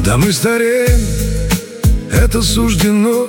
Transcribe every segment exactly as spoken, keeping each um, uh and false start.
Да мы стареем, это суждено,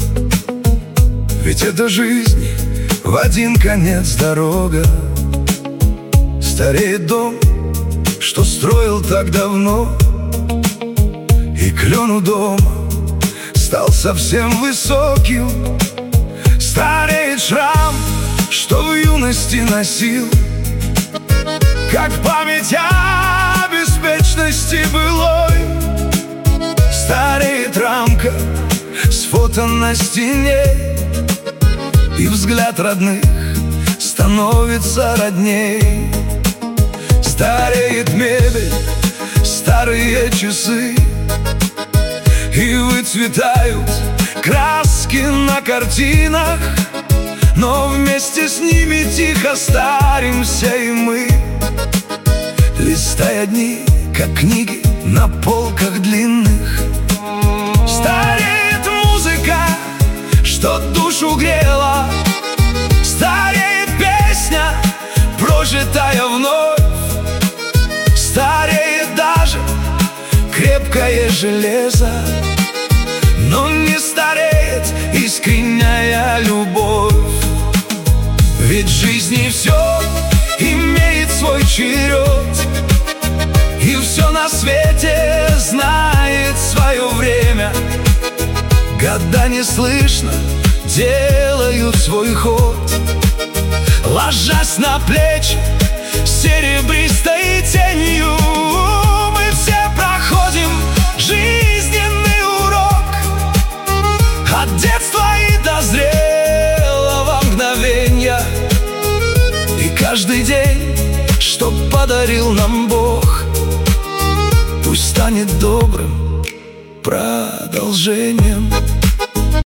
ведь это жизнь, в один конец дорога. Стареет дом, что строил так давно, и клен у дома стал совсем высоким. Стареет шрам, что в юности носил, как память о беспечности былой. Стареет рамка с фото на стене, и взгляд родных становится родней. Стареет мебель, старые часы, и выцветают краски на картинах, но вместе с ними тихо старимся и мы, листая дни, как книги на полках длинных. Стареет музыка, что душу грела, стареет песня, прожитая вновь. Стареет даже крепкое железо, но не стареет искренняя любовь. Ведь в жизни все имеет свой черед, и все на свете знает свое время. Года неслышно делают свой ход, ложась на плечи серебристой тенью. Мы все проходим жизненный урок, от детства и до зрелого мгновенья. И каждый день, что подарил нам Бог, пусть станет добрым продолжением.